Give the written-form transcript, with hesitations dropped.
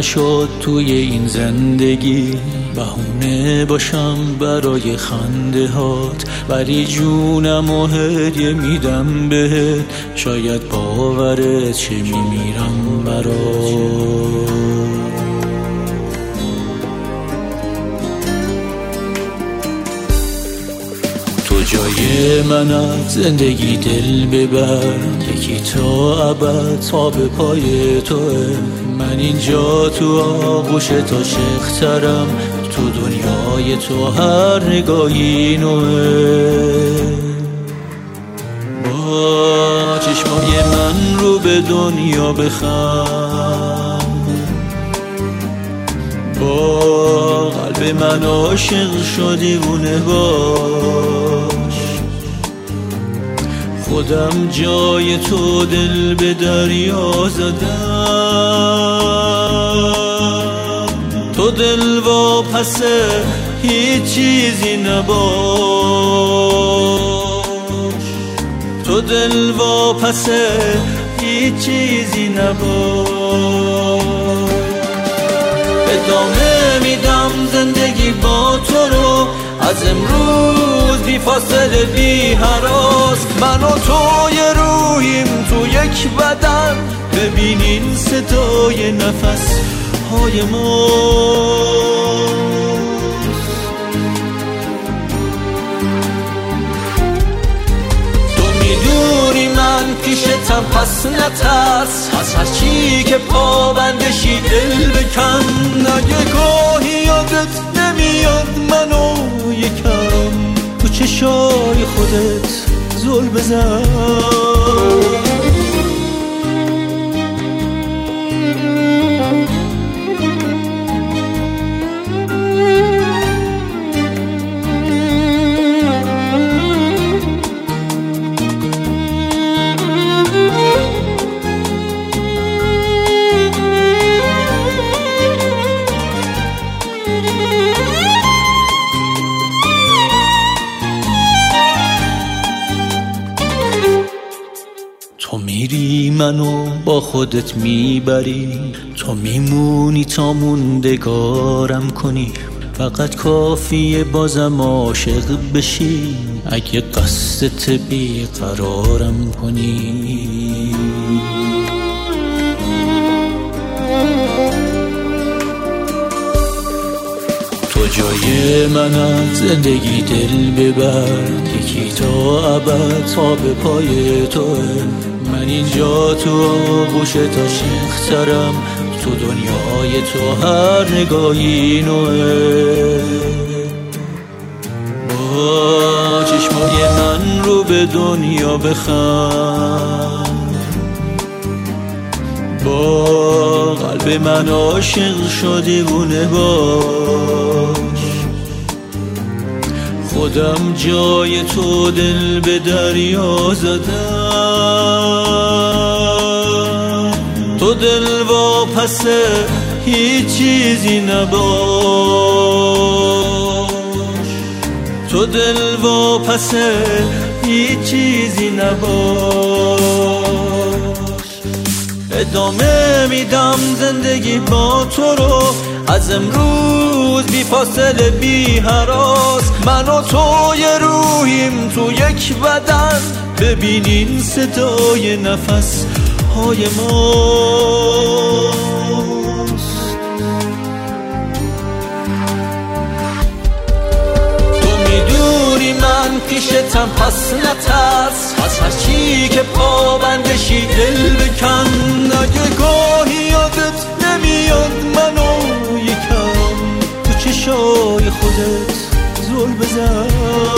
نشد توی این زندگی بهونه باشم برای خنده هات، ولی جونم و هدیه میدم بهت، شاید باورت شه میمیرم برات. تو جای من از زندگی دل ببر، یکی تا ابد تا به پای توه. من اینجا تو آغوش تا شیخترم، تو دنیای تو هر نگاهی نوه. با چشمای من رو به دنیا بخند، با قلب من عاشق شدی دیوونه باش. خودم جای تو دل به دریا زدم، تو دل واپس هیچ چیزی نباش، تو دل واپس هیچ چیزی نباش. ادامه میدم زندگی با تو رو، از امروز بی فاصله بی هراس. من و تو یه روحیم تو یک بدن، ببینین صدای نفس های ماست. تو میدونی من پیشتم پس نترس، از هر چی که پابندشی دل بکن. اگه گاهی یادت نمیاد منو یکم تو چشای خودت زل بزن. تو میری منو با خودت میبری، تو میمونی تا موندگارم کنی. فقط کافیه بازم عاشق بشی، اگه قصدت بیقرارم کنی. تو جای من از زندگی دل ببر، یکی تا ابد تا به پای توه. من اینجا تو آغوش تا شیخترم، تو دنیای تو هر نگاهی نوه. با چشمای من رو به دنیا بخند، با قلب من عاشق شدی دیوونه باش. خودم جای تو دل به دریا زدم، تو دل واپس هیچ چیزی نباش، تو دل واپس هیچ چیزی نباش. ادامه میدم زندگی با تو رو، از امروز بی فاصله بی هراس. من و تو یه روحیم تو یک بدن، ببینین صدای نفس های ماست. تو میدونی من پیشتم پس نترس، از هر چی که پابندشی دل بکن. اگه گاهی یادت نمیاد منو یکم تو چشای خودت زل بزن.